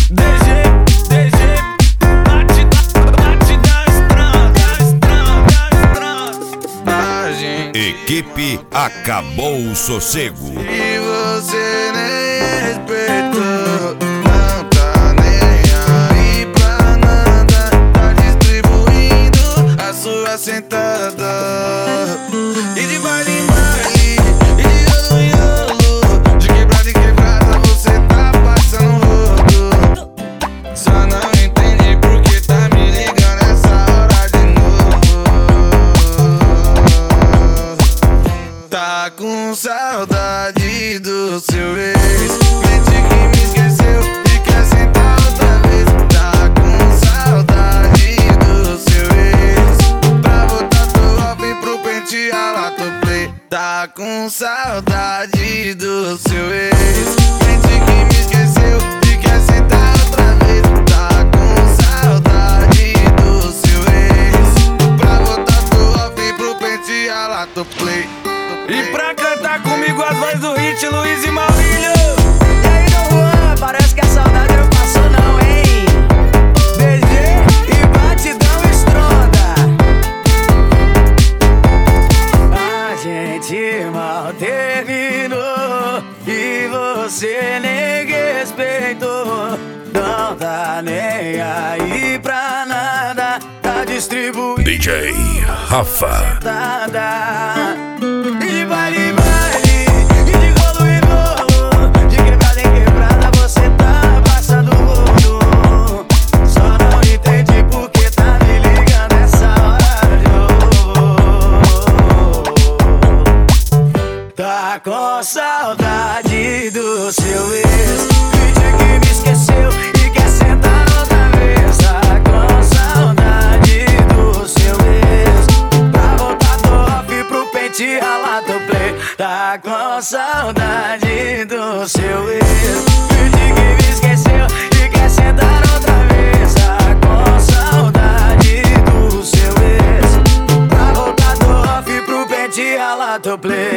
Equipe Acabou o Sossego. E você nem respeitou, não tá nem aí pra nada, tá distribuindo a sua sentada. E de baile em baile, e de rolo em rolo, de quebrada em quebrada você tá passando rodo. Só não entendi porque tá me ligando essa hora de novo. Tá com saudade do seu ex, mente que me esqueceu e quer sentar outra vez. Tá com saudade do seu ex, pra botar teu off pro pente ralar teu play. Tá com saudade do seu ex, mente que me esqueceu e quer sentar outra vez. Tá com saudade do seu ex, pra botar teu off pro pente ralar teu play. E pra cantar comigo as vozes do hit, Luiz e Maurílio. E aí, Dom Juan, parece que a saudade não passou não, hein? BG e batidão estronda. A gente mal terminou e você nem respeitou. Não tá nem aí pra nada, tá distribuindo DJ Rafa. E de baile em baile, e de rolo em rolo, de quebrada em quebrada você tá passando rodo. Só não entendi porque tá me ligando essa hora de novo. Tá com saudade do seu ex, finge que me esqueceu e quer sentar outra vez. Tá com saudade do seu ex, pra voltar do off pro pente ralar teu play. Tá com saudade do seu ex, finge que me esqueceu e quer sentar outra vez. Tá com saudade do seu ex, pra voltar do off pro pente ralar teu play.